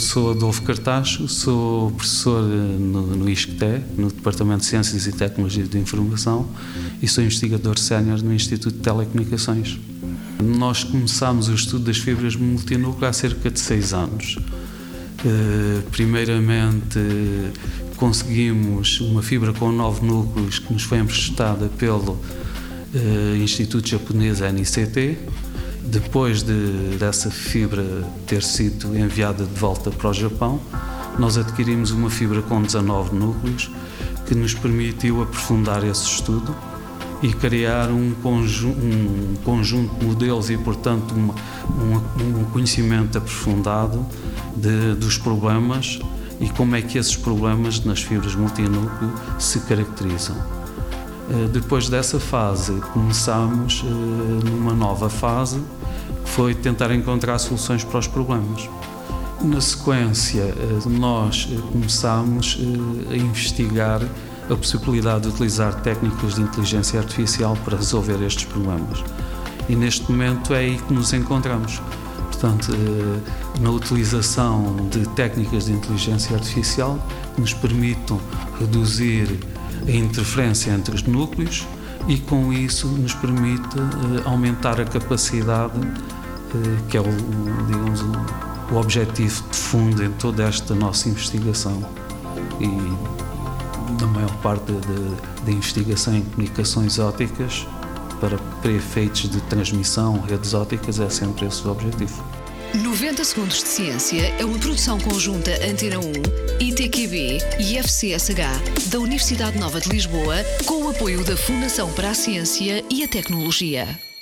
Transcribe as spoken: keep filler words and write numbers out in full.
sou Adolfo Cartacho, sou professor no, no I S C T E, no Departamento de Ciências e Tecnologias de Informação, e sou investigador sénior no Instituto de Telecomunicações. Nós começámos o estudo das fibras multinúcleo há cerca de seis anos. Primeiramente, conseguimos uma fibra com nove núcleos que nos foi emprestada pelo Instituto Japonês N I C T. Depois de, dessa fibra ter sido enviada de volta para o Japão, nós adquirimos uma fibra com dezanove núcleos que nos permitiu aprofundar esse estudo e criar um, conju um conjunto de modelos e, portanto, uma, um, um conhecimento aprofundado de, dos problemas e como é que esses problemas nas fibras multinúcleo se caracterizam. Depois dessa fase, começámos numa nova fase, que foi tentar encontrar soluções para os problemas. Na sequência, nós começámos a investigar a possibilidade de utilizar técnicas de inteligência artificial para resolver estes problemas. E neste momento é aí que nos encontramos. Portanto, na utilização de técnicas de inteligência artificial que nos permitam reduzir a interferência entre os núcleos e, com isso, nos permite uh, aumentar a capacidade, uh, que é o, digamos, o, o objetivo de fundo em toda esta nossa investigação e da maior parte da investigação em comunicações ópticas para, para efeitos de transmissão, redes ópticas, é sempre esse o objetivo. noventa Segundos de Ciência é uma produção conjunta Antena um, I T Q B e F C S H da Universidade Nova de Lisboa, com o apoio da Fundação para a Ciência e a Tecnologia.